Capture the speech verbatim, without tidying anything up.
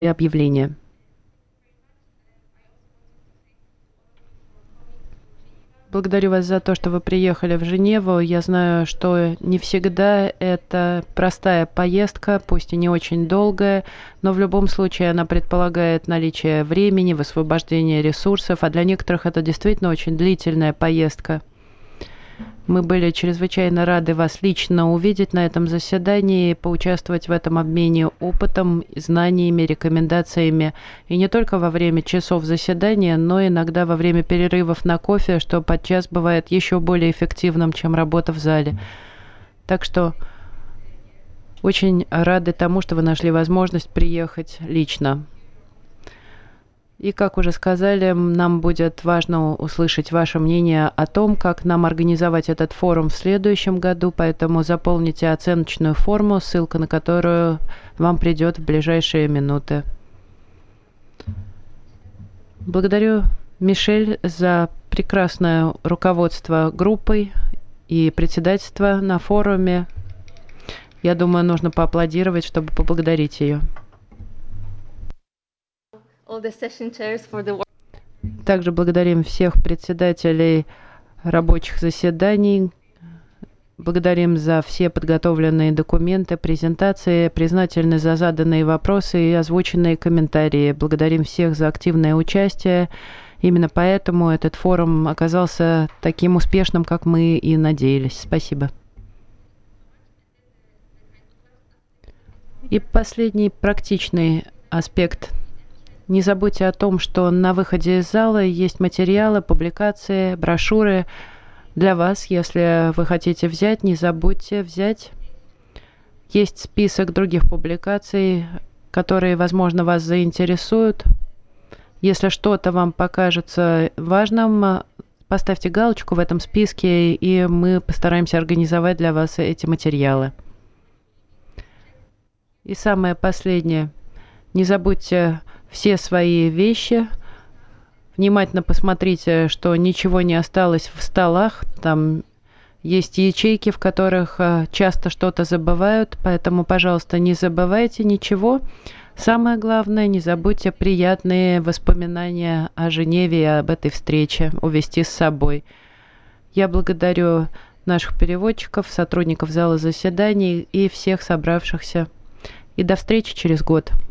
и объявления. Благодарю вас за то, что вы приехали в Женеву. Я знаю, что не всегда это простая поездка, пусть и не очень долгая, но в любом случае она предполагает наличие времени, высвобождение ресурсов, а для некоторых это действительно очень длительная поездка. Мы были чрезвычайно рады вас лично увидеть на этом заседании, поучаствовать в этом обмене опытом, знаниями, рекомендациями. И не только во время часов заседания, но иногда во время перерывов на кофе, что подчас бывает еще более эффективным, чем работа в зале. Так что очень рады тому, что вы нашли возможность приехать лично. И, как уже сказали, нам будет важно услышать ваше мнение о том, как нам организовать этот форум в следующем году, поэтому заполните оценочную форму, ссылка на которую вам придет в ближайшие минуты. Благодарю, Мишель, за прекрасное руководство группой и председательство на форуме. Я думаю, нужно поаплодировать, чтобы поблагодарить ее. Также благодарим всех председателей рабочих заседаний. Благодарим за все подготовленные документы, презентации, признательны за заданные вопросы и озвученные комментарии. Благодарим всех за активное участие. Именно поэтому этот форум оказался таким успешным, как мы и надеялись. Спасибо. И последний практичный аспект. Не забудьте о том, что на выходе из зала есть материалы, публикации, брошюры для вас. Если вы хотите взять, не забудьте взять. Есть список других публикаций, которые, возможно, вас заинтересуют. Если что-то вам покажется важным, поставьте галочку в этом списке, и мы постараемся организовать для вас эти материалы. И самое последнее. Не забудьте все свои вещи. Внимательно посмотрите, что ничего не осталось в столах. Там есть ячейки, в которых часто что-то забывают, поэтому, пожалуйста, не забывайте ничего. Самое главное, не забудьте приятные воспоминания о Женеве и об этой встрече увезти с собой. Я благодарю наших переводчиков, сотрудников зала заседаний и всех собравшихся. И до встречи через год.